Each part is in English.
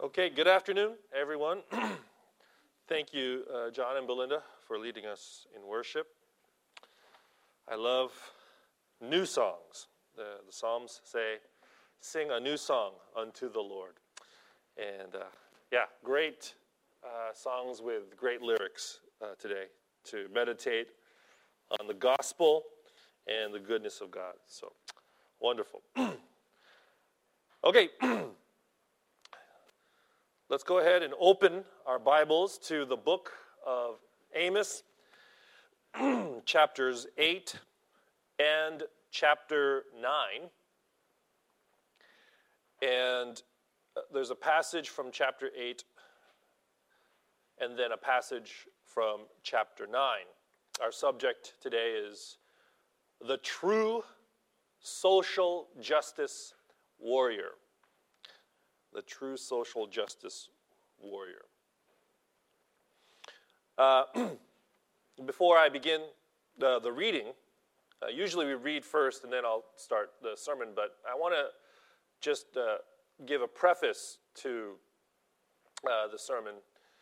Okay, good afternoon, everyone. Thank you, John and Belinda, for leading us in worship. I love new songs. The Psalms say, sing a new song unto the Lord. And great songs with great lyrics today to meditate on the gospel and the goodness of God. So, wonderful. Okay. Let's go ahead and open our Bibles to the book of Amos, chapters 8 and chapter 9. And there's a passage from chapter 8 and then a passage from chapter 9. Our subject today is the true social justice warrior. The true social justice warrior. Before I begin the reading, usually we read first and then I'll start the sermon, but I want to just give a preface to the sermon.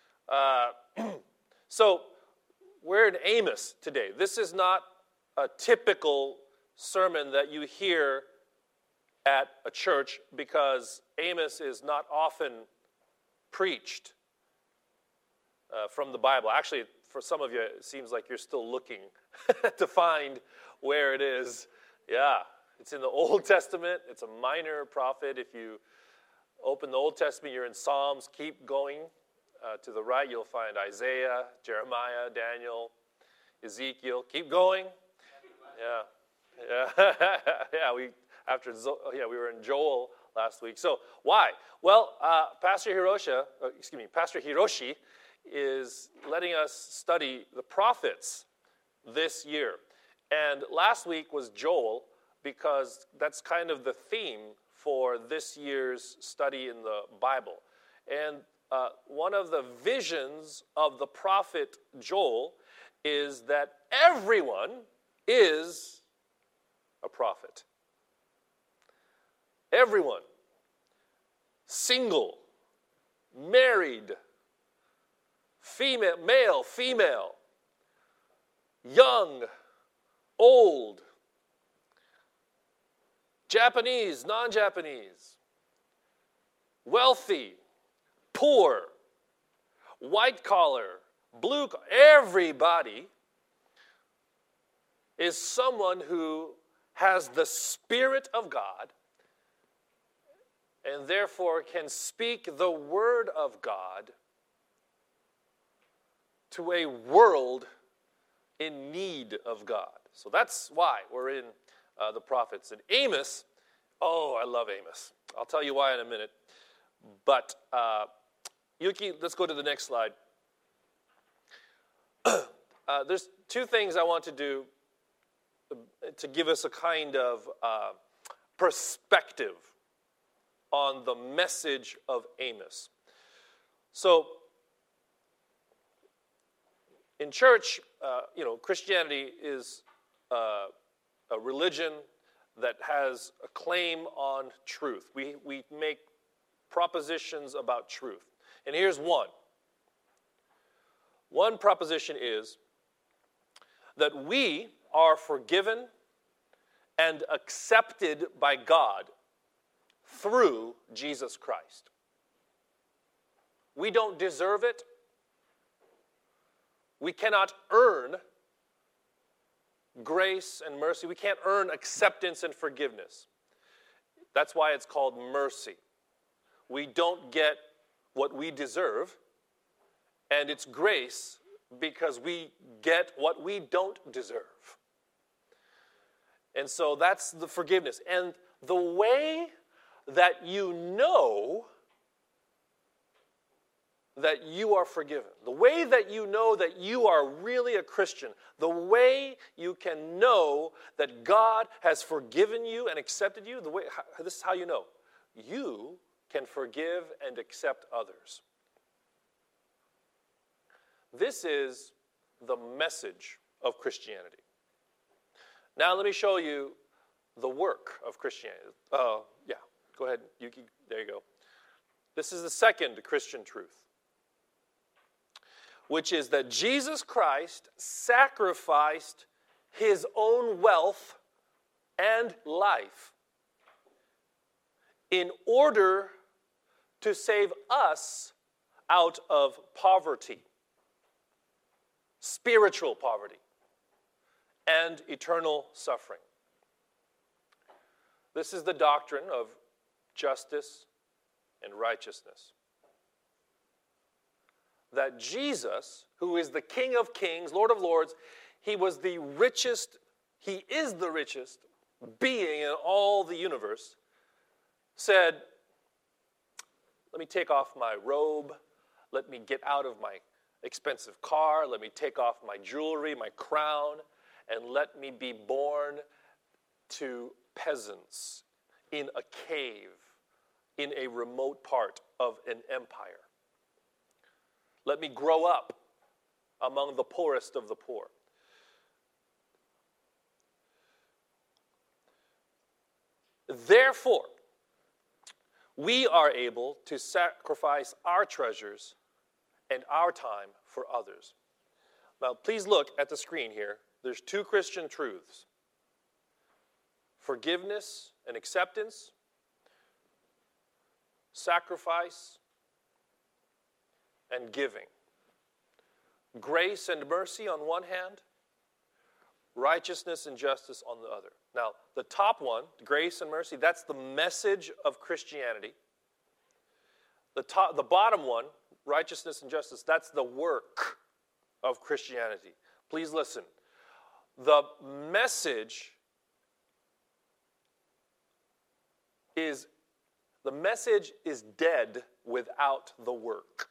So, we're in Amos today. This is not a typical sermon that you hear at a church because Amos is not often preached from the Bible. Actually, for some of you, it seems like you're still looking to find where it is. Yeah, it's in the Old Testament. It's a minor prophet. If you open the Old Testament, you're in Psalms. Keep going to the right. You'll find Isaiah, Jeremiah, Daniel, Ezekiel. Keep going. Yeah. We were in Joel last week. So why? Well, Pastor Hiroshi is letting us study the prophets this year. And last week was Joel because that's kind of the theme for this year's study in the Bible. And one of the visions of the prophet Joel is that everyone is a prophet. Everyone, single, married, female, male, female, young, old, Japanese, non-Japanese, wealthy, poor, white collar, blue collar, everybody is someone who has the Spirit of God and therefore can speak the word of God to a world in need of God. So that's why we're in the prophets. And Amos, I love Amos. I'll tell you why in a minute. But Yuki, let's go to the next slide. There's two things I want to do to give us a kind of perspective on the message of Amos. So, in church, Christianity is a religion that has a claim on truth. We make propositions about truth. And here's one. One proposition is that we are forgiven and accepted by God through Jesus Christ. We don't deserve it. We cannot earn grace and mercy. We can't earn acceptance and forgiveness. That's why it's called mercy. We don't get what we deserve, and it's grace because we get what we don't deserve. And so that's the forgiveness. And the way that you know that you are forgiven, the way that you know that you are really a Christian, the way you can know that God has forgiven you and accepted you, this is how you know. You can forgive and accept others. This is the message of Christianity. Now let me show you the work of Christianity. Go ahead, Yuki. There you go. This is the second Christian truth, which is that Jesus Christ sacrificed his own wealth and life in order to save us out of poverty, spiritual poverty, and eternal suffering. This is the doctrine of justice and righteousness. That Jesus, who is the King of Kings, Lord of Lords, he is the richest being in all the universe, said, let me take off my robe, let me get out of my expensive car, let me take off my jewelry, my crown, and let me be born to peasants in a cave in a remote part of an empire. Let me grow up among the poorest of the poor. Therefore, we are able to sacrifice our treasures and our time for others. Now, please look at the screen here. There's two Christian truths: forgiveness and acceptance, sacrifice and giving. Grace and mercy on one hand, righteousness and justice on the other. Now, the top one, grace and mercy, that's the message of Christianity. The bottom one, righteousness and justice, that's the work of Christianity. Please listen. The message is dead without the work.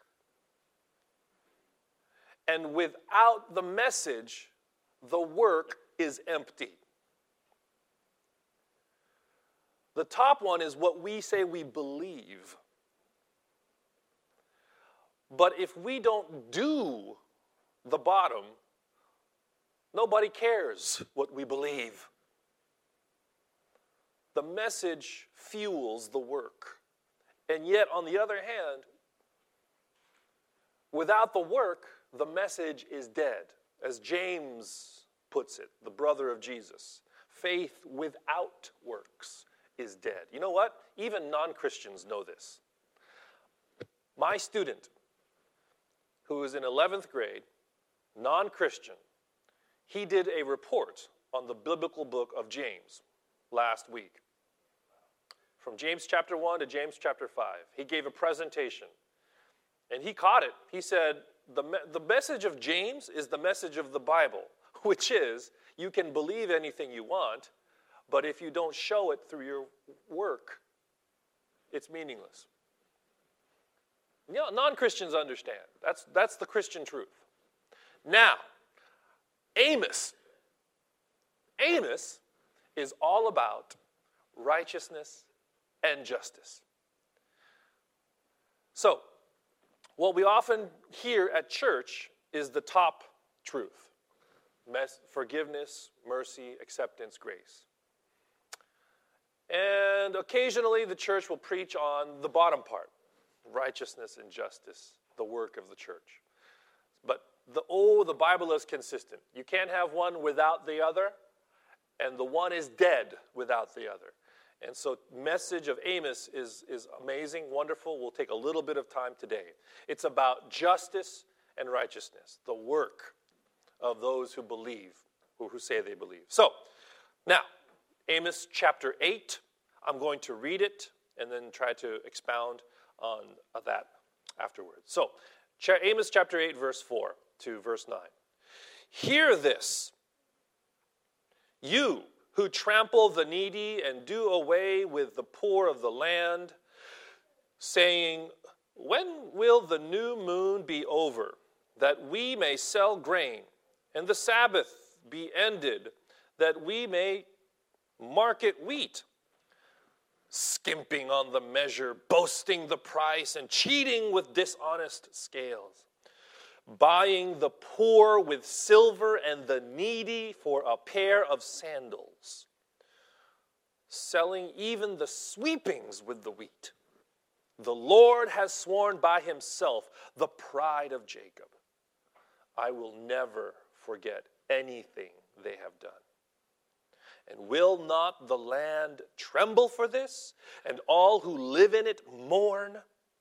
And without the message, the work is empty. The top one is what we say we believe. But if we don't do the bottom, nobody cares what we believe. The message fuels the work. And yet, on the other hand, without the work, the message is dead. As James puts it, the brother of Jesus, faith without works is dead. You know what? Even non-Christians know this. My student, who is in 11th grade, non-Christian, he did a report on the biblical book of James last week. From James chapter 1 to James chapter 5. He gave a presentation. And he caught it. He said, the message of James is the message of the Bible, which is, you can believe anything you want, but if you don't show it through your work, it's meaningless. You know, non-Christians understand. That's the Christian truth. Now, Amos. Amos is all about righteousness and justice. So, what we often hear at church is the top truth: forgiveness, mercy, acceptance, grace. And occasionally the church will preach on the bottom part: righteousness and justice, the work of the church. But the Bible is consistent. You can't have one without the other, and the one is dead without the other. And so message of Amos is amazing, wonderful. We'll take a little bit of time today. It's about justice and righteousness, the work of those who believe, who say they believe. So, now, Amos chapter 8. I'm going to read it and then try to expound on that afterwards. So, Amos chapter 8, verse 4 to verse 9. Hear this, you who trample the needy and do away with the poor of the land, saying, when will the new moon be over, that we may sell grain, and the Sabbath be ended, that we may market wheat? Skimping on the measure, boasting the price, and cheating with dishonest scales. Buying the poor with silver and the needy for a pair of sandals. Selling even the sweepings with the wheat. The Lord has sworn by himself, the pride of Jacob. I will never forget anything they have done. And will not the land tremble for this, and all who live in it mourn?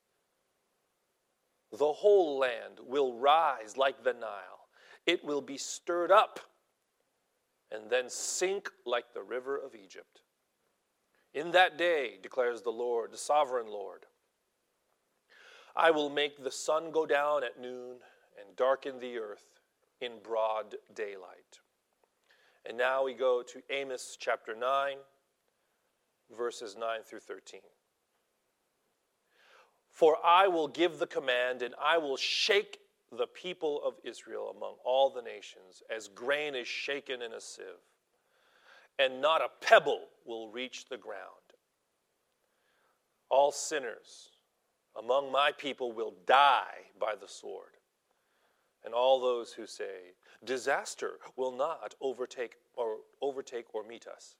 The whole land will rise like the Nile. It will be stirred up and then sink like the river of Egypt. In that day, declares the Lord, the sovereign Lord, I will make the sun go down at noon and darken the earth in broad daylight. And now we go to Amos chapter 9, verses 9 through 13. For I will give the command, and I will shake the people of Israel among all the nations, as grain is shaken in a sieve, and not a pebble will reach the ground. All sinners among my people will die by the sword, and all those who say, disaster will not overtake or meet us.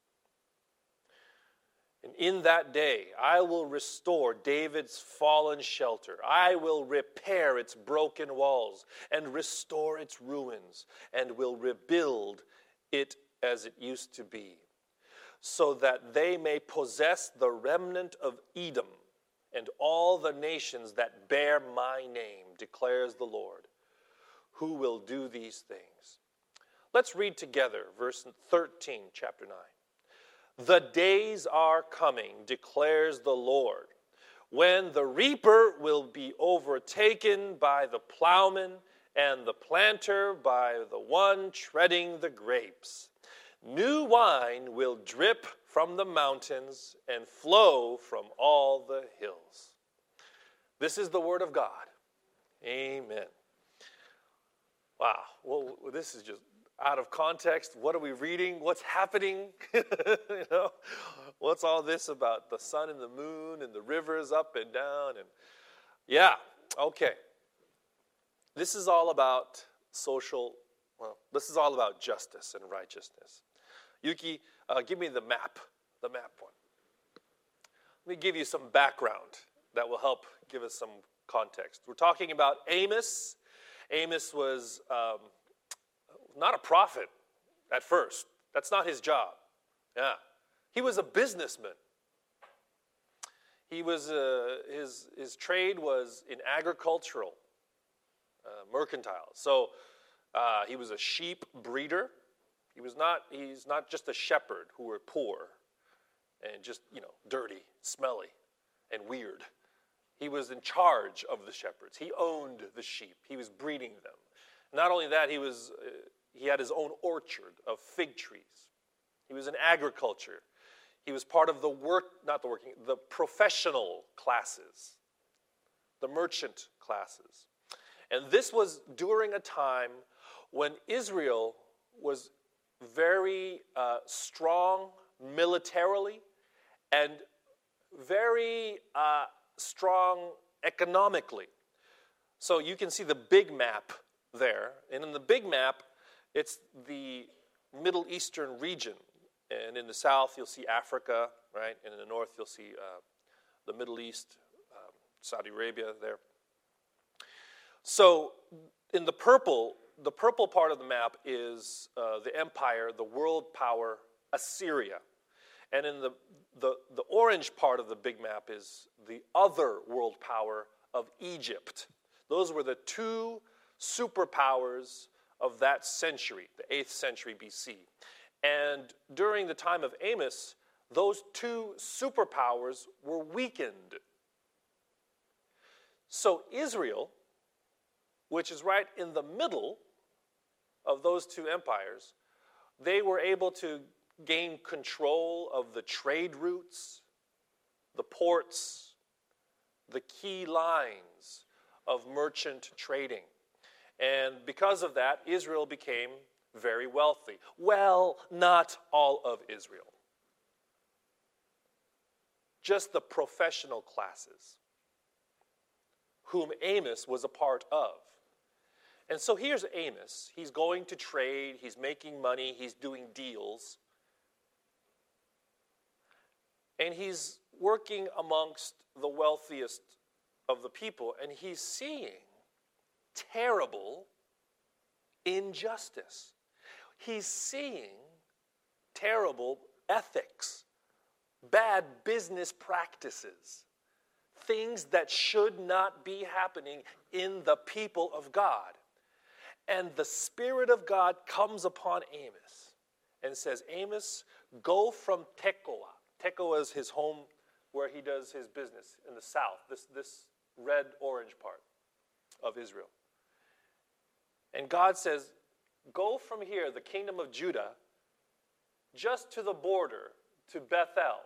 And in that day, I will restore David's fallen shelter. I will repair its broken walls and restore its ruins, and will rebuild it as it used to be, so that they may possess the remnant of Edom and all the nations that bear my name, declares the Lord, who will do these things. Let's read together verse 13, chapter 9. The days are coming, declares the Lord, when the reaper will be overtaken by the plowman and the planter by the one treading the grapes. New wine will drip from the mountains and flow from all the hills. This is the word of God. Amen. Wow. Well, this is just out of context. What are we reading? What's happening? What's all this about the sun and the moon and the rivers up and down? And yeah, okay. This is all about this is all about justice and righteousness. Yuki, give me the map one. Let me give you some background that will help give us some context. We're talking about Amos. Amos was not a prophet at first. That's not his job. Yeah, he was a businessman. He was his trade was in agricultural, mercantile. So he was a sheep breeder. He's not just a shepherd who were poor and just dirty, smelly, and weird. He was in charge of the shepherds. He owned the sheep. He was breeding them. Not only that, he had his own orchard of fig trees. He was in agriculture. He was part of the professional classes, the merchant classes. And this was during a time when Israel was very strong militarily and very strong economically. So you can see the big map there. And in the big map, it's the Middle Eastern region. And in the south, you'll see Africa, right? And in the north, you'll see the Middle East, Saudi Arabia there. So in the purple part of the map is the empire, the world power, Assyria. And in the orange part of the big map is the other world power of Egypt. Those were the two superpowers of that century, the 8th century BC. And during the time of Amos, those two superpowers were weakened. So Israel, which is right in the middle of those two empires, they were able to gain control of the trade routes, the ports, the key lines of merchant trading. And because of that, Israel became very wealthy. Well, not all of Israel. Just the professional classes, whom Amos was a part of. And so here's Amos. He's going to trade, he's making money, he's doing deals. And he's working amongst the wealthiest of the people, and he's seeing terrible injustice. He's seeing terrible ethics, bad business practices, things that should not be happening in the people of God. And the Spirit of God comes upon Amos and says, Amos, go from Tekoa. Tekoa is his home where he does his business in the south, this red-orange part of Israel. And God says, go from here, the kingdom of Judah, just to the border, to Bethel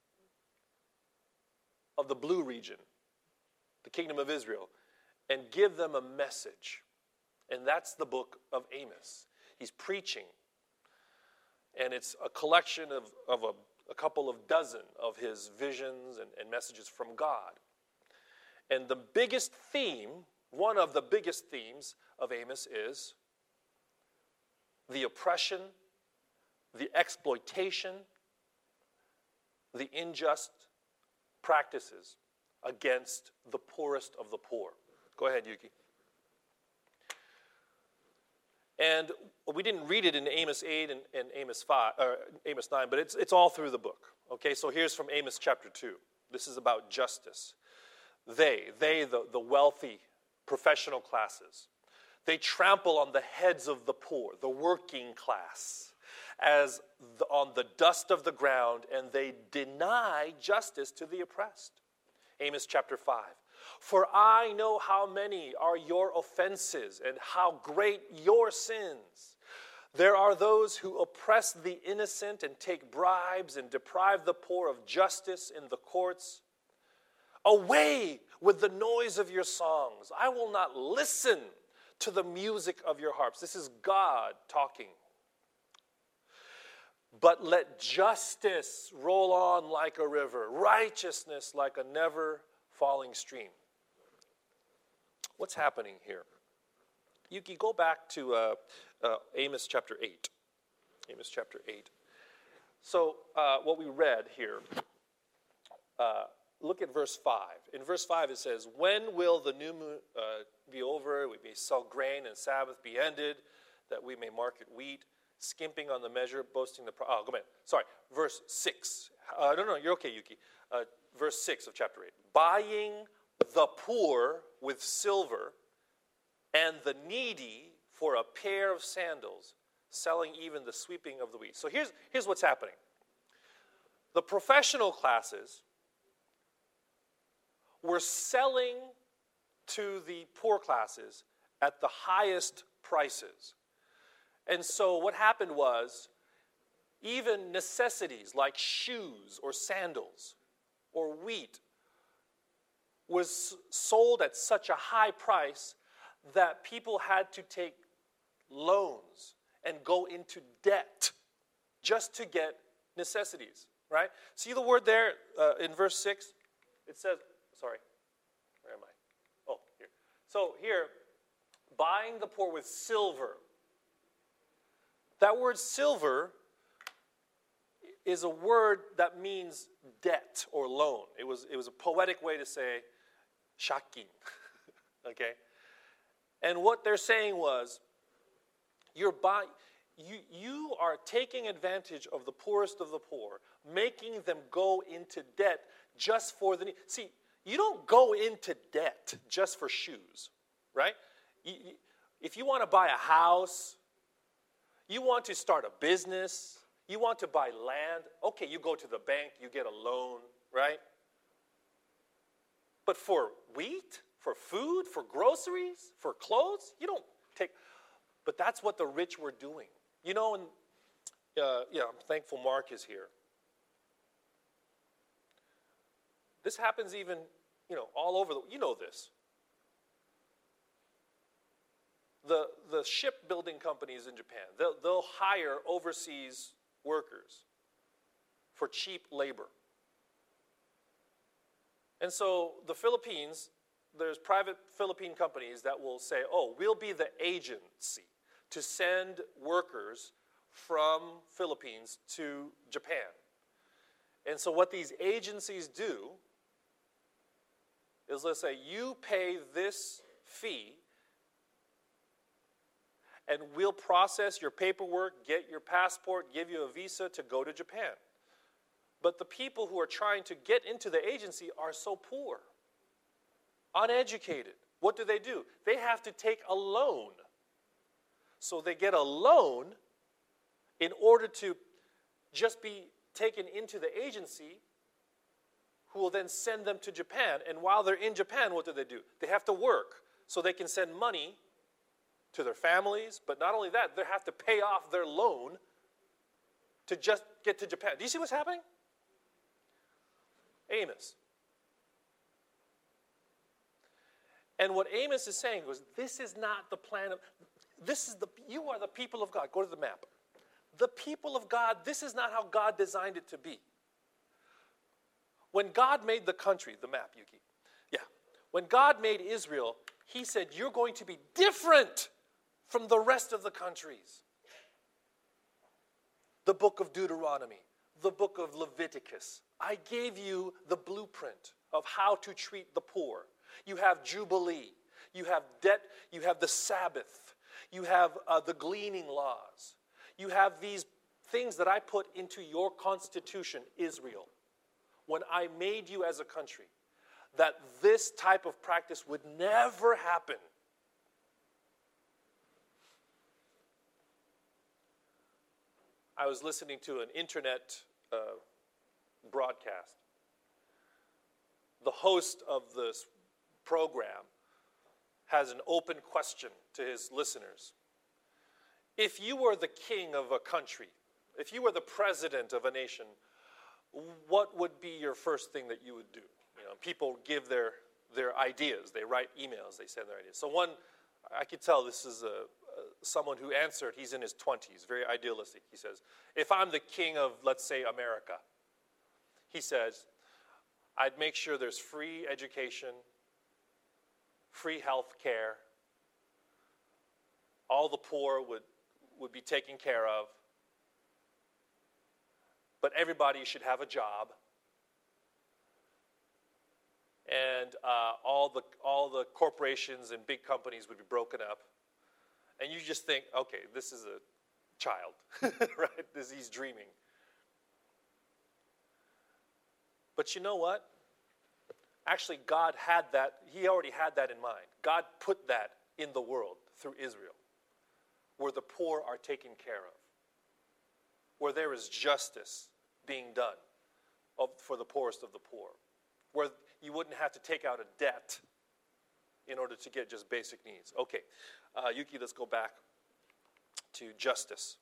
of the blue region, the kingdom of Israel, and give them a message. And that's the book of Amos. He's preaching. And it's a collection of a couple of dozen of his visions and messages from God. And the biggest theme, one of the biggest themes of Amos is the oppression, the exploitation, the unjust practices against the poorest of the poor. Go ahead, Yuki. And we didn't read it in Amos 8 and Amos 5 or Amos 9, but it's all through the book. Okay, so here's from Amos chapter 2. This is about justice. The wealthy professional classes, they trample on the heads of the poor, the working class, on the dust of the ground, and they deny justice to the oppressed. Amos chapter 5. For I know how many are your offenses and how great your sins. There are those who oppress the innocent and take bribes and deprive the poor of justice in the courts. Away with the noise of your songs. I will not listen to the music of your harps. This is God talking. But let justice roll on like a river, righteousness like a never-falling stream. What's happening here? Yuki, go back to Amos chapter 8. Amos chapter 8. So what we read here, look at verse 5. In verse 5 it says, when will the new moon be over? We may sell grain and Sabbath be ended, that we may market wheat, skimping on the measure, boasting the... go ahead. Sorry, verse 6. No, you're okay, Yuki. Verse 6 of chapter 8. Buying the poor with silver and the needy for a pair of sandals, selling even the sweeping of the wheat. So here's what's happening. The professional classes were selling to the poor classes at the highest prices. And so what happened was, even necessities like shoes or sandals or wheat was sold at such a high price that people had to take loans and go into debt just to get necessities, right? See the word there in verse 6? It says, sorry, where am I? Oh, here. So here, buying the poor with silver. That word silver is a word that means debt or loan. It was a poetic way to say shakin, okay? And what they're saying was, you are taking advantage of the poorest of the poor, making them go into debt just for the need. See, you don't go into debt just for shoes, right? If you want to buy a house, you want to start a business, you want to buy land, okay, you go to the bank, you get a loan, right? But for wheat, for food, for groceries, for clothes, you don't take. But that's what the rich were doing. You know, and I'm thankful Mark is here. This happens even, all over you know this. The shipbuilding companies in Japan, they'll hire overseas workers for cheap labor. And so the Philippines, there's private Philippine companies that will say, we'll be the agency to send workers from Philippines to Japan. And so what these agencies do is, let's say you pay this fee and we'll process your paperwork, get your passport, give you a visa to go to Japan. But the people who are trying to get into the agency are so poor, uneducated. What do? They have to take a loan. So they get a loan in order to just be taken into the agency, who will then send them to Japan. And while they're in Japan, what do? They have to work so they can send money to their families. But not only that, they have to pay off their loan to just get to Japan. Do you see what's happening? Amos. And what Amos is saying was, this is not the plan of, you are the people of God. Go to the map. The people of God, this is not how God designed it to be. When God made the country, the map, Yuki. Yeah. When God made Israel, he said, you're going to be different from the rest of the countries. The book of Deuteronomy, the book of Leviticus. I gave you the blueprint of how to treat the poor. You have Jubilee. You have debt. You have the Sabbath. You have the gleaning laws. You have these things that I put into your constitution, Israel, when I made you as a country, that this type of practice would never happen. I was listening to an internet broadcast. The host of this program has an open question to his listeners. If you were the king of a country, if you were the president of a nation, what would be your first thing that you would do? You know, people give their ideas. They write emails. They send their ideas. So one, I could tell this is someone who answered. He's in his 20s, very idealistic. He says, if I'm the king of, let's say, America, he says, I'd make sure there's free education, free health care. All the poor would be taken care of. But everybody should have a job. And all the corporations and big companies would be broken up. And you just think, okay, this is a child, right? He's dreaming. But you know what? Actually, God had that. He already had that in mind. God put that in the world through Israel, where the poor are taken care of, where there is justice being done for the poorest of the poor, where you wouldn't have to take out a debt in order to get just basic needs. Okay, Yuki, let's go back to justice.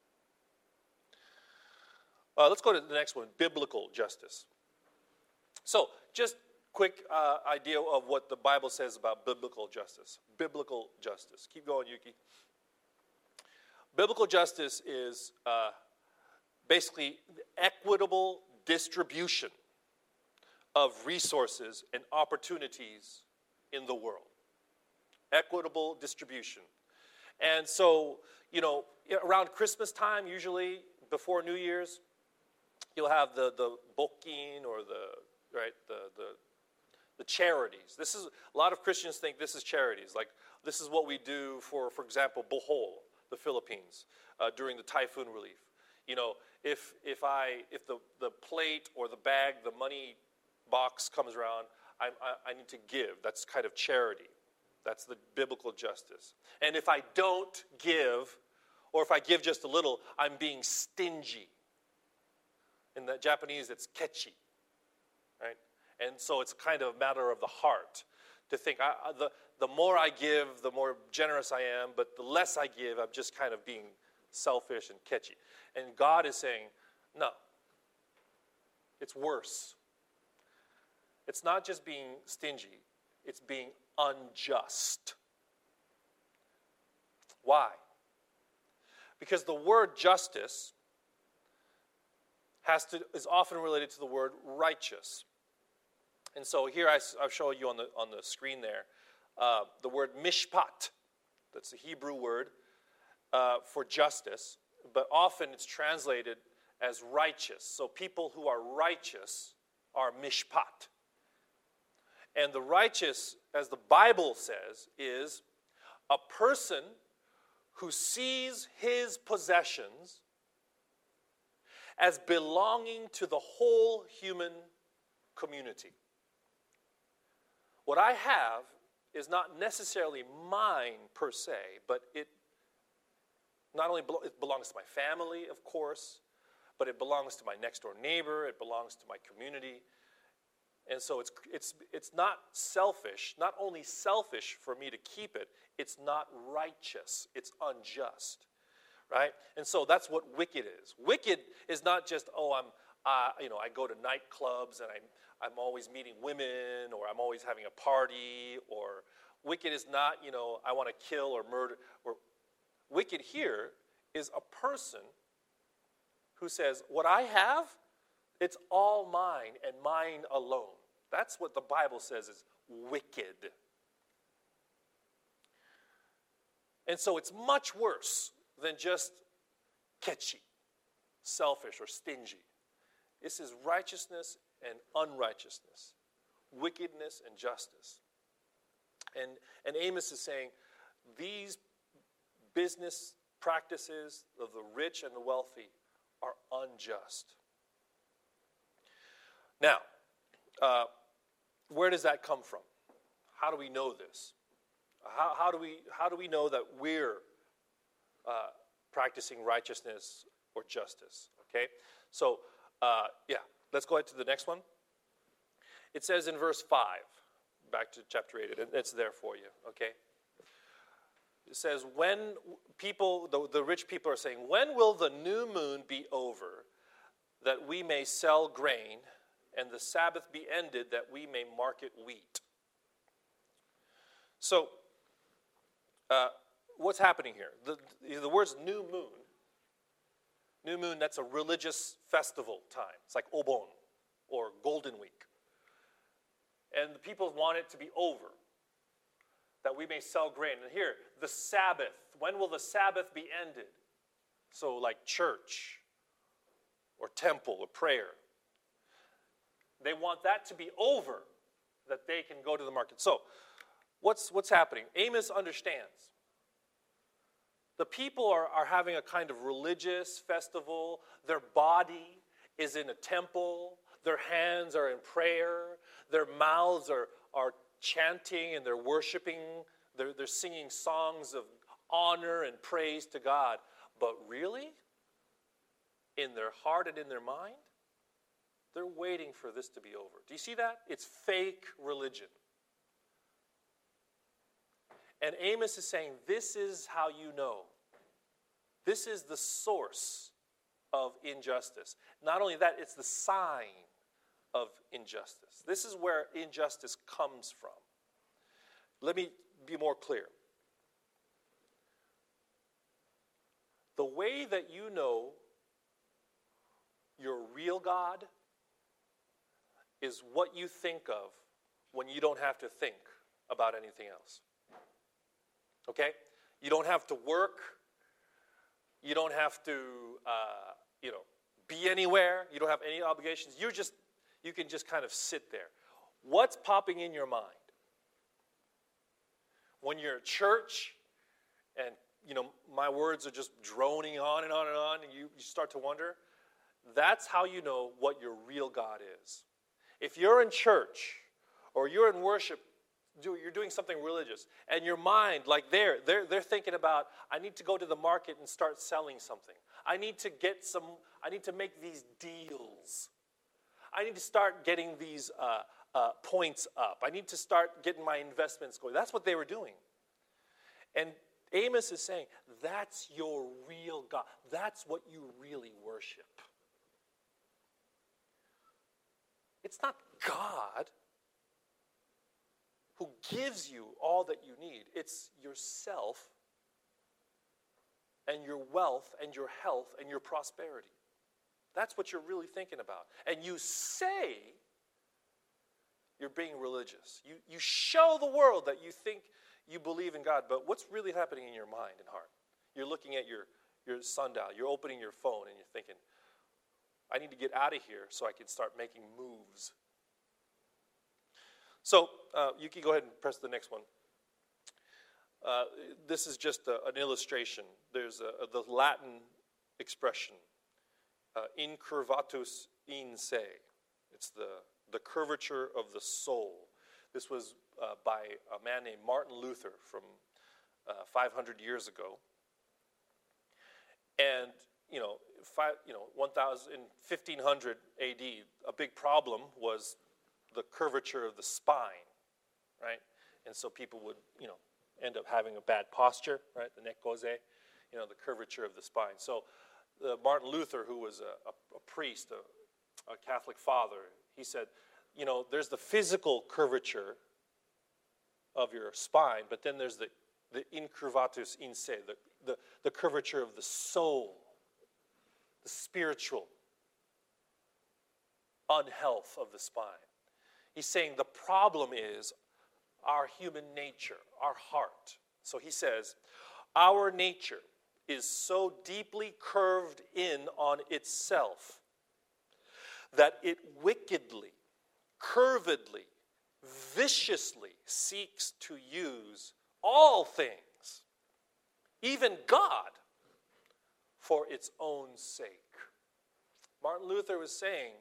Let's go to the next one, biblical justice. So, just quick idea of what the Bible says about biblical justice. Biblical justice. Keep going, Yuki. Biblical justice is basically equitable distribution of resources and opportunities in the world. Equitable distribution. And so, you know, around Christmas time, usually before New Year's, you'll have the bokkin or the charities. This is, a lot of Christians think this is charities. Like, this is what we do for example, Bohol, the Philippines, during the typhoon relief. You know, if the plate or the bag, the money box comes around, I need to give. That's kind of charity. That's the biblical justice. And if I don't give, or if I give just a little, I'm being stingy. In the Japanese, it's kechi, right? And so it's kind of a matter of the heart to think, the more I give, the more generous I am, but the less I give, I'm just kind of being selfish and kechi. And God is saying, no, it's worse. It's not just being stingy, it's being unjust. Why? Because the word justice is often related to the word righteous. And so here I'll show you on the screen there the word mishpat. That's the Hebrew word for justice, but often it's translated as righteous. So people who are righteous are mishpat. And the righteous, as the Bible says, is a person who sees his possessions as belonging to the whole human community. What I have is not necessarily mine per se, but it not only it belongs to my family, of course, but it belongs to my next door neighbor, it belongs to my community. And so it's not selfish, not only selfish for me to keep it, it's not righteous, it's unjust, right? And so that's what wicked is. Wicked is not just, I go to nightclubs and I'm always meeting women, or I'm always having a party, or wicked is not, I want to kill or murder. Or wicked here is a person who says, what I have, it's all mine and mine alone. That's what the Bible says is wicked. And so it's much worse than just ketchy, selfish, or stingy. This is righteousness and unrighteousness, wickedness and justice. And Amos is saying these business practices of the rich and the wealthy are unjust. Now, where does that come from? How do we know this? How do we know that we're practicing righteousness or justice? Okay, so let's go ahead to the next one. It says in verse 5, back to chapter 8, and it's there for you. Okay, it says when people, the rich people are saying, when will the new moon be over, that we may sell grain, and the Sabbath be ended, that we may market wheat? So, what's happening here? The words new moon, that's a religious festival time. It's like Obon or Golden Week. And the people want it to be over, that we may sell grain. And here, the Sabbath. When will the Sabbath be ended? So like church or temple or prayer. They want that to be over, that they can go to the market. So, what's happening? Amos understands. The people are having a kind of religious festival. Their body is in a temple. Their hands are in prayer. Their mouths are chanting and they're worshiping. They're singing songs of honor and praise to God. But really, in their heart and in their mind, they're waiting for this to be over. Do you see that? It's fake religion. And Amos is saying, this is how you know. This is the source of injustice. Not only that, it's the sign of injustice. This is where injustice comes from. Let me be more clear. The way that you know your real God is what you think of when you don't have to think about anything else. Okay? You don't have to work. You don't have to, be anywhere. You don't have any obligations. You can just kind of sit there. What's popping in your mind? When you're at church and, my words are just droning on and on and on, and you start to wonder, that's how you know what your real God is. If you're in church or you're in worship, you're doing something religious, and your mind, like they're thinking about, I need to go to the market and start selling something. I need to make these deals. I need to start getting these points up. I need to start getting my investments going. That's what they were doing. And Amos is saying, that's your real God. That's what you really worship. It's not God who gives you all that you need. It's yourself and your wealth and your health and your prosperity. That's what you're really thinking about. And you say you're being religious. You show the world that you think you believe in God, but what's really happening in your mind and heart? You're looking at your sundial, you're opening your phone, and you're thinking, I need to get out of here so I can start making moves. So you can go ahead and press the next one. This is just an illustration. There's the Latin expression, incurvatus in se. It's the curvature of the soul. This was by a man named Martin Luther from 500 years ago. And, 1500 AD, a big problem was the curvature of the spine, right? And so people would, end up having a bad posture, right? The necrosis, the curvature of the spine. So Martin Luther, who was a priest, a Catholic father, he said, there's the physical curvature of your spine, but then there's the incurvatus in se, the curvature of the soul, the spiritual unhealth of the spine. He's saying the problem is our human nature, our heart. So he says, our nature is so deeply curved in on itself that it wickedly, curvedly, viciously seeks to use all things, even God, for its own sake. Martin Luther was saying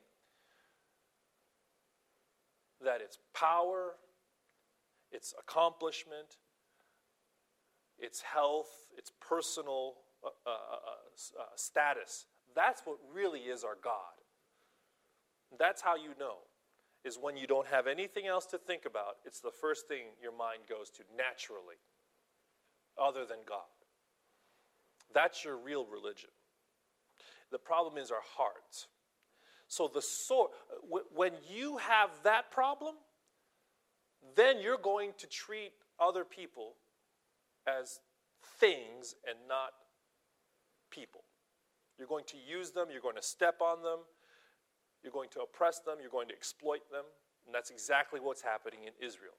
that its power, its accomplishment, its health, its personal status, that's what really is our God. That's how you know, is when you don't have anything else to think about, it's the first thing your mind goes to naturally, other than God. That's your real religion. The problem is our hearts. So when you have that problem, then you're going to treat other people as things and not people. You're going to use them, you're going to step on them, you're going to oppress them, you're going to exploit them, and that's exactly what's happening in Israel.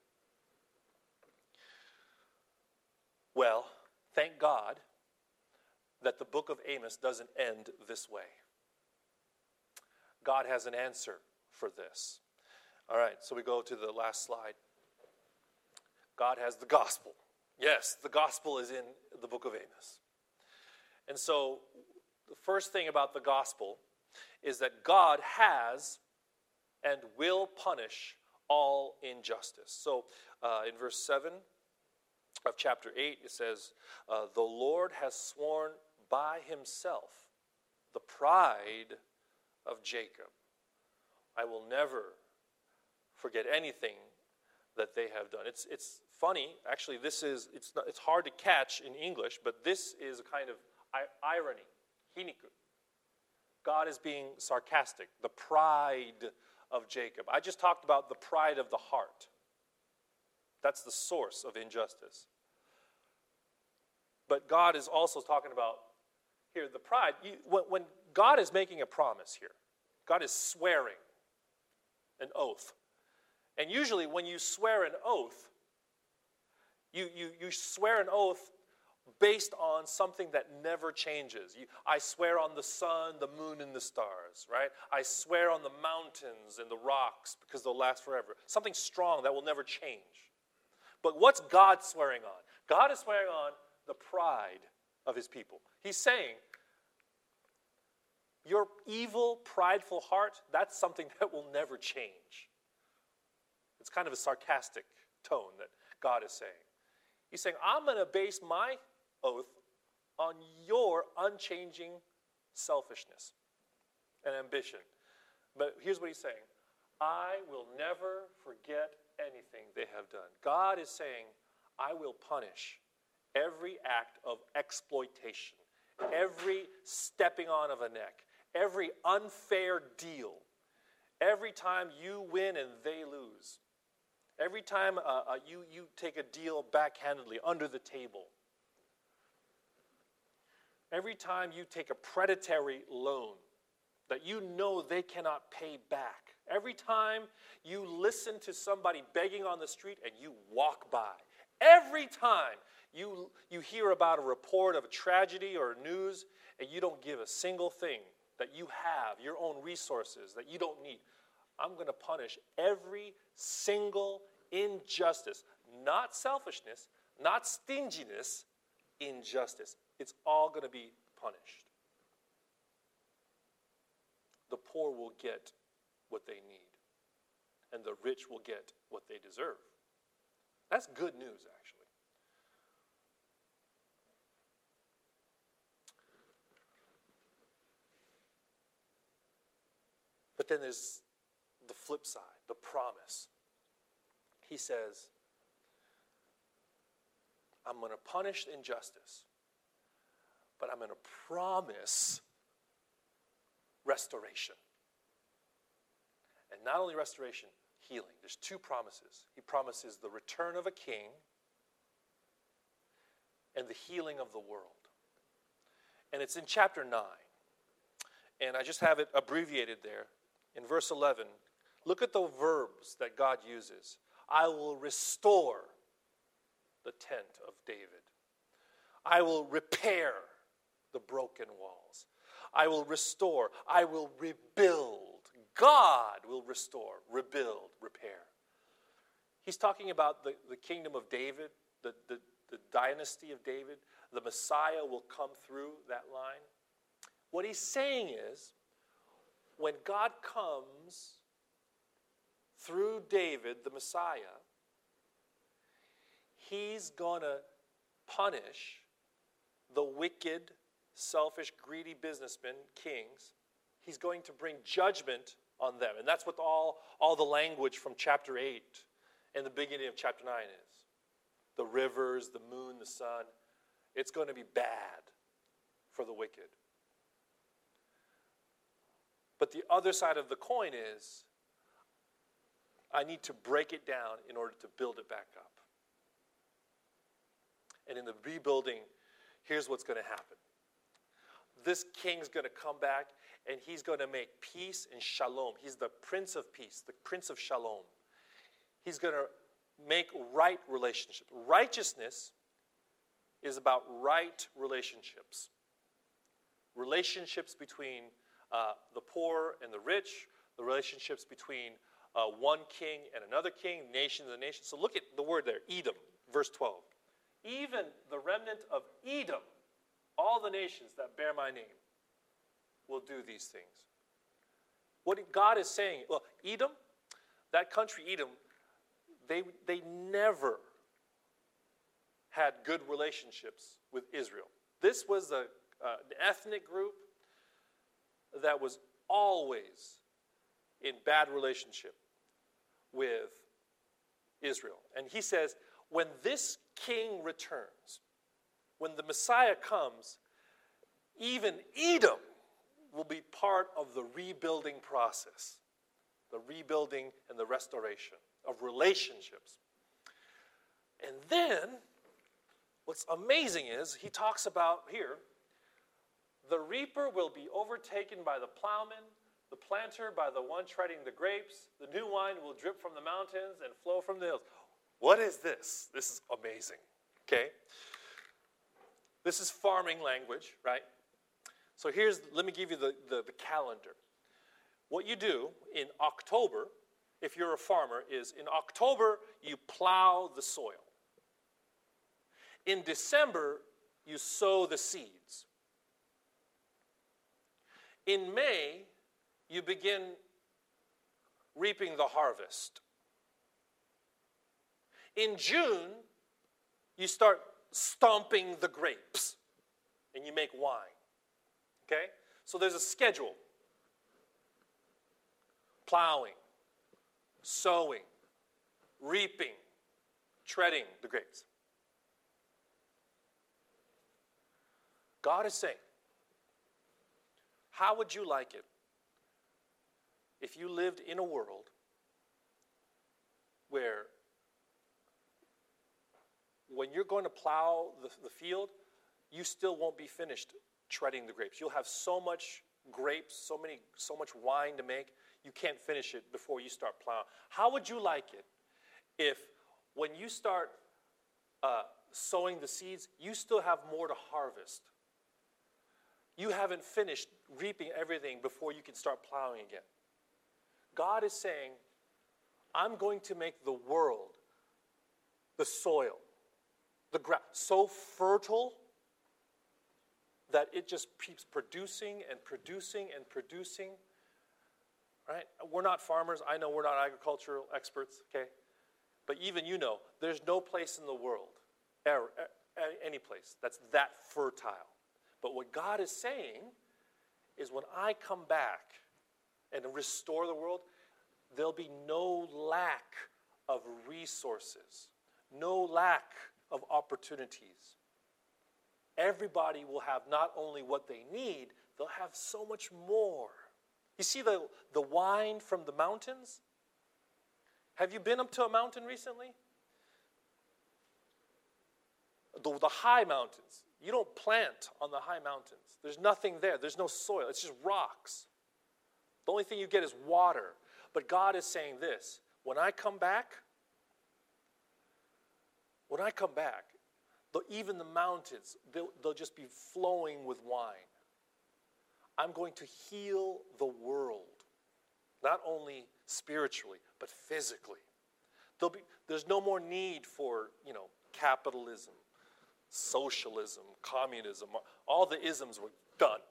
Well, thank God that the book of Amos doesn't end this way. God has an answer for this. All right, so we go to the last slide. God has the gospel. Yes, the gospel is in the book of Amos. And so the first thing about the gospel is that God has and will punish all injustice. So in verse 7 of chapter 8, it says, the Lord has sworn by himself the pride of Jacob. I will never forget anything that they have done. It's funny, actually. It's hard to catch in English, but this is a kind of irony, hiniku. God is being sarcastic. The pride of Jacob. I just talked about the pride of the heart. That's the source of injustice. But God is also talking about here the pride. When God is making a promise here, God is swearing an oath. And usually when you swear an oath, you swear an oath based on something that never changes. I swear on the sun, the moon, and the stars, right? I swear on the mountains and the rocks because they'll last forever. Something strong that will never change. But what's God swearing on? God is swearing on the pride of his people. He's saying, your evil, prideful heart, that's something that will never change. It's kind of a sarcastic tone that God is saying. He's saying, I'm going to base my oath on your unchanging selfishness and ambition. But here's what he's saying. I will never forget anything they have done. God is saying, I will punish every act of exploitation, every stepping on of a neck, every unfair deal, every time you win and they lose, every time you take a deal backhandedly under the table, every time you take a predatory loan that you know they cannot pay back, every time you listen to somebody begging on the street and you walk by, every time you hear about a report of a tragedy or news and you don't give a single thing that you have, your own resources that you don't need. I'm going to punish every single injustice, not selfishness, not stinginess, injustice. It's all going to be punished. The poor will get what they need, and the rich will get what they deserve. That's good news, actually. But then there's the flip side, the promise. He says, I'm going to punish injustice, but I'm going to promise restoration. And not only restoration, healing. There's two promises. He promises the return of a king and the healing of the world. And it's in chapter 9. And I just have it abbreviated there. In verse 11, look at the verbs that God uses. I will restore the tent of David. I will repair the broken walls. I will restore. I will rebuild. God will restore, rebuild, repair. He's talking about the kingdom of David, the dynasty of David. The Messiah will come through that line. What he's saying is, when God comes through David, the Messiah, he's going to punish the wicked, selfish, greedy businessmen, kings. He's going to bring judgment on them. And that's what all the language from chapter 8 and the beginning of chapter 9 is. The rivers, the moon, the sun. It's going to be bad for the wicked. But the other side of the coin is, I need to break it down in order to build it back up. And in the rebuilding, here's what's going to happen. This king's going to come back, and he's going to make peace and shalom. He's the Prince of Peace, the Prince of Shalom. He's going to make right relationships. Righteousness is about right relationships. Relationships between the poor and the rich, the relationships between one king and another king, nation and nation. So look at the word there, Edom, verse 12. Even the remnant of Edom, all the nations that bear my name, will do these things. What God is saying, well, Edom, that country Edom, they never had good relationships with Israel. This was an ethnic group that was always in bad relationship with Israel. And he says, when this king returns, when the Messiah comes, even Edom will be part of the rebuilding process, the rebuilding and the restoration of relationships. And then, what's amazing is, he talks about here, the reaper will be overtaken by the plowman, the planter by the one treading the grapes. The new wine will drip from the mountains and flow from the hills. What is this? This is amazing. Okay? This is farming language, right? So let me give you the calendar. What you do in October, if you're a farmer, is in October you plow the soil. In December, you sow the seeds. In May, you begin reaping the harvest. In June, you start stomping the grapes and you make wine. Okay? So there's a schedule. Plowing, sowing, reaping, treading the grapes. God is saying, how would you like it if you lived in a world where when you're going to plow the field, you still won't be finished treading the grapes. You'll have so much grapes, so much wine to make, you can't finish it before you start plowing. How would you like it if when you start sowing the seeds, you still have more to harvest? You haven't finished reaping everything before you can start plowing again. God is saying, I'm going to make the world, the soil, the ground, so fertile that it just keeps producing and producing and producing. Right? We're not farmers. I know we're not agricultural experts, okay? But even you know, there's no place in the world, any place, that's that fertile. But what God is saying is when I come back and restore the world, there'll be no lack of resources, no lack of opportunities. Everybody will have not only what they need, they'll have so much more. You see the wine from the mountains? Have you been up to a mountain recently? The high mountains. You don't plant on the high mountains. There's nothing there. There's no soil. It's just rocks. The only thing you get is water. But God is saying this, when I come back, even the mountains, they'll just be flowing with wine. I'm going to heal the world, not only spiritually, but physically. There's no more need for, capitalism, socialism, communism. All the isms were done.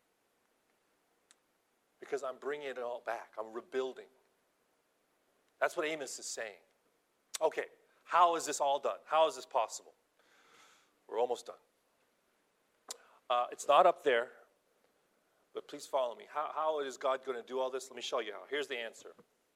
Because I'm bringing it all back. I'm rebuilding. That's what Amos is saying. Okay, how is this all done? How is this possible? We're almost done. It's not up there, but please follow me. How is God going to do all this? Let me show you how. Here's the answer.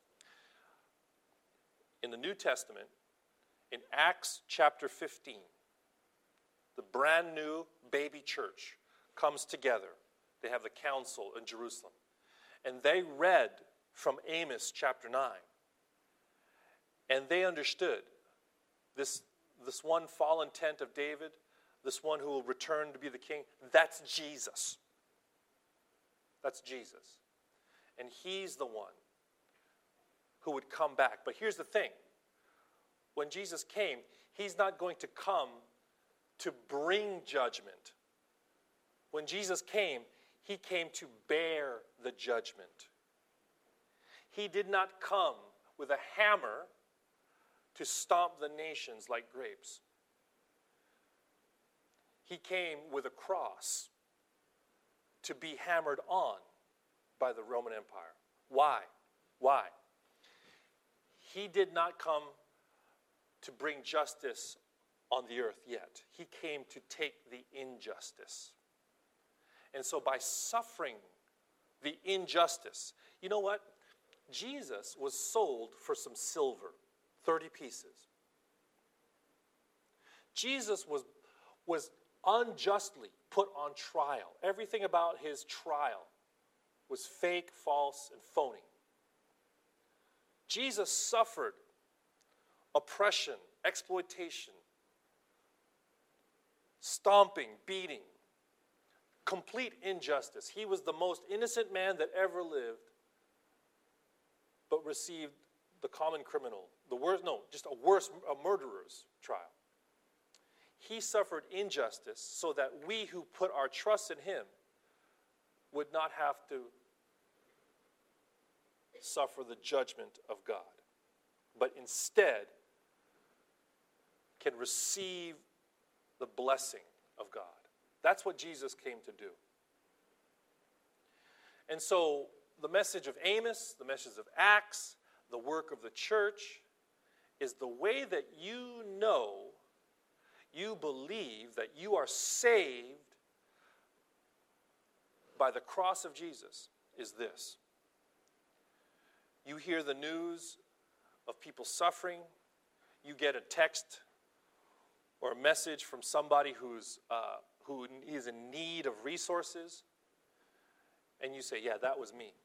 In the New Testament, in Acts chapter 15, the brand new baby church comes together. They have the council in Jerusalem. And they read from Amos chapter 9. And they understood this one fallen tent of David, this one who will return to be the king, that's Jesus. That's Jesus. And he's the one who would come back. But here's the thing. When Jesus came, he's not going to come to bring judgment. When Jesus came, he came to bear the judgment. He did not come with a hammer to stomp the nations like grapes. He came with a cross to be hammered on by the Roman Empire. Why? Why? He did not come to bring justice on the earth yet. He came to take the injustice. And so by suffering the injustice, you know what? Jesus was sold for some silver, 30 pieces. Jesus was unjustly put on trial. Everything about his trial was fake, false, and phony. Jesus suffered oppression, exploitation, stomping, beating, complete injustice. He was the most innocent man that ever lived, but received the common criminal, a murderer's trial. He suffered injustice so that we who put our trust in him would not have to suffer the judgment of God, but instead can receive the blessing of God. That's what Jesus came to do. And so the message of Amos, the message of Acts, the work of the church is the way that you believe that you are saved by the cross of Jesus is this. You hear the news of people suffering. You get a text or a message from somebody who is in need of resources. And you say, yeah, that was me.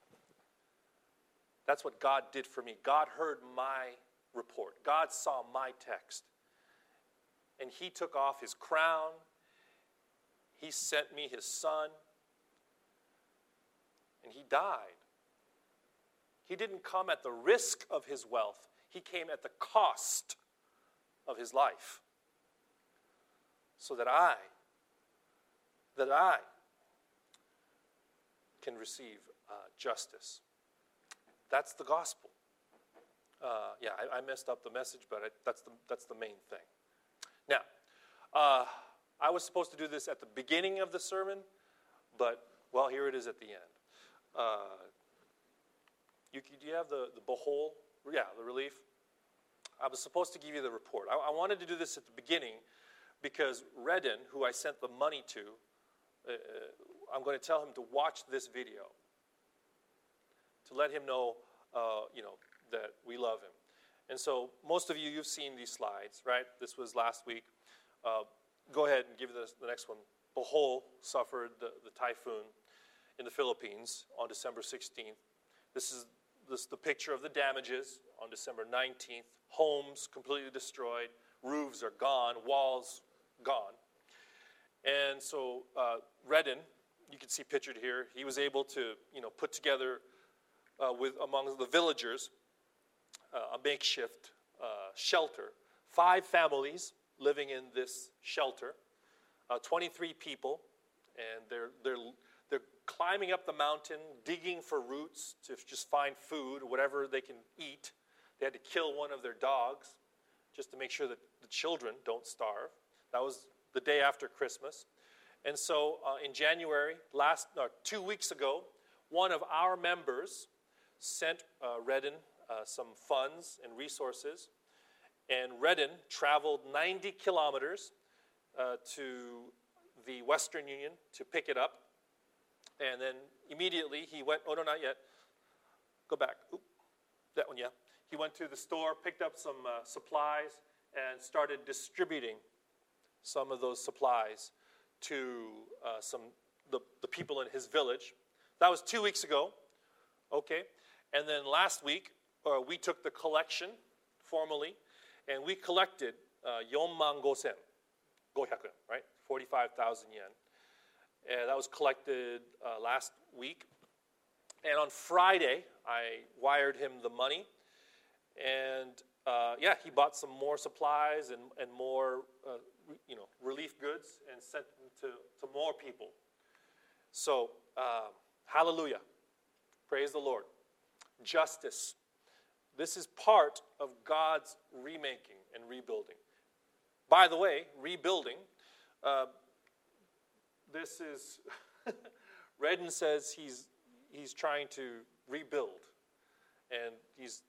That's what God did for me. God heard my report. God saw my text. And he took off his crown. He sent me his son. And he died. He didn't come at the risk of his wealth. He came at the cost of his life. So that I can receive justice. That's the gospel. I messed up the message, but that's the main thing. Now, I was supposed to do this at the beginning of the sermon, but, well, here it is at the end. Do you have the Bohol? Yeah, the relief. I was supposed to give you the report. I wanted to do this at the beginning because Redden, who I sent the money to, I'm going to tell him to watch this video to let him know, that we love him. And so most of you, you've seen these slides, right? This was last week. Go ahead and give the next one. Bohol suffered the typhoon in the Philippines on December 16th. This is the picture of the damages on December 19th. Homes completely destroyed. Roofs are gone. Walls gone. And so Redden, you can see pictured here, he was able to put together among the villagers a makeshift shelter. 5 families living in this shelter, 23 people, and they're climbing up the mountain, digging for roots to just find food, whatever they can eat. They had to kill one of their dogs just to make sure that the children don't starve. That was the day after Christmas. And so in January, 2 weeks ago, one of our members sent Redden some funds and resources. And Redden traveled 90 kilometers to the Western Union to pick it up. And then immediately he went, oh no, not yet. Go back. Oop, that one, yeah. He went to the store, picked up some supplies, and started distributing some of those supplies to the people in his village. That was 2 weeks ago. Okay. And then last week, we took the collection formally, and we collected 45,000 500, right? 45,000 yen. And that was collected last week. And on Friday, I wired him the money. And he bought some more supplies and more relief goods and sent them to more people. So, hallelujah. Praise the Lord. Justice. This is part of God's remaking and rebuilding. By the way, rebuilding, this is, Redden says he's trying to rebuild. And he's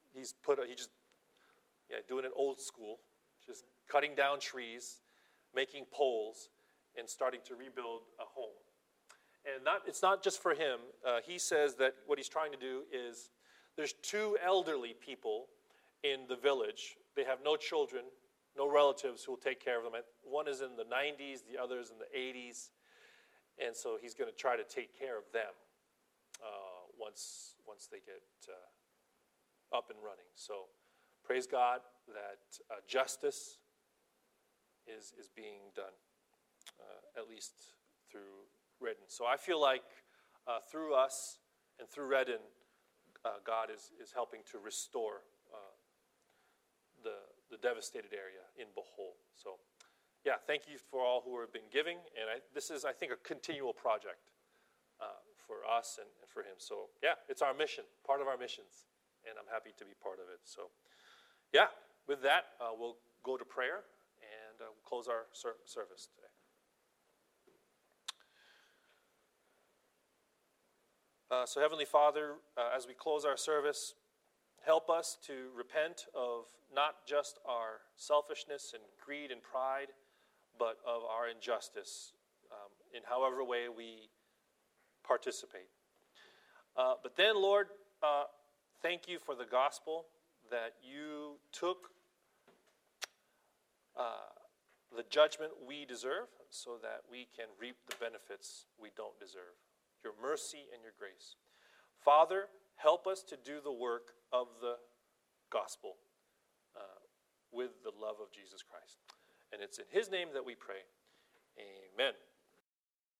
doing it old school, just cutting down trees, making poles, and starting to rebuild a home. And it's not just for him. He says that what he's trying to do is, there's 2 elderly people in the village. They have no children, no relatives who will take care of them. One is in the 90s, the other is in the 80s. And so he's going to try to take care of them once they get up and running. So praise God that justice is being done, at least through Redden. So I feel like through us and through Redden, God is helping to restore the devastated area in Bohol. So, thank you for all who have been giving. And this is, I think, a continual project for us and for him. So, it's our mission, part of our missions. And I'm happy to be part of it. So, with that, we'll go to prayer and close our service today. So Heavenly Father, as we close our service, help us to repent of not just our selfishness and greed and pride, but of our injustice in however way we participate. But then, Lord, thank you for the gospel that you took the judgment we deserve so that we can reap the benefits we don't deserve. Your mercy and your grace. Father, help us to do the work of the gospel with the love of Jesus Christ. And it's in his name that we pray. Amen.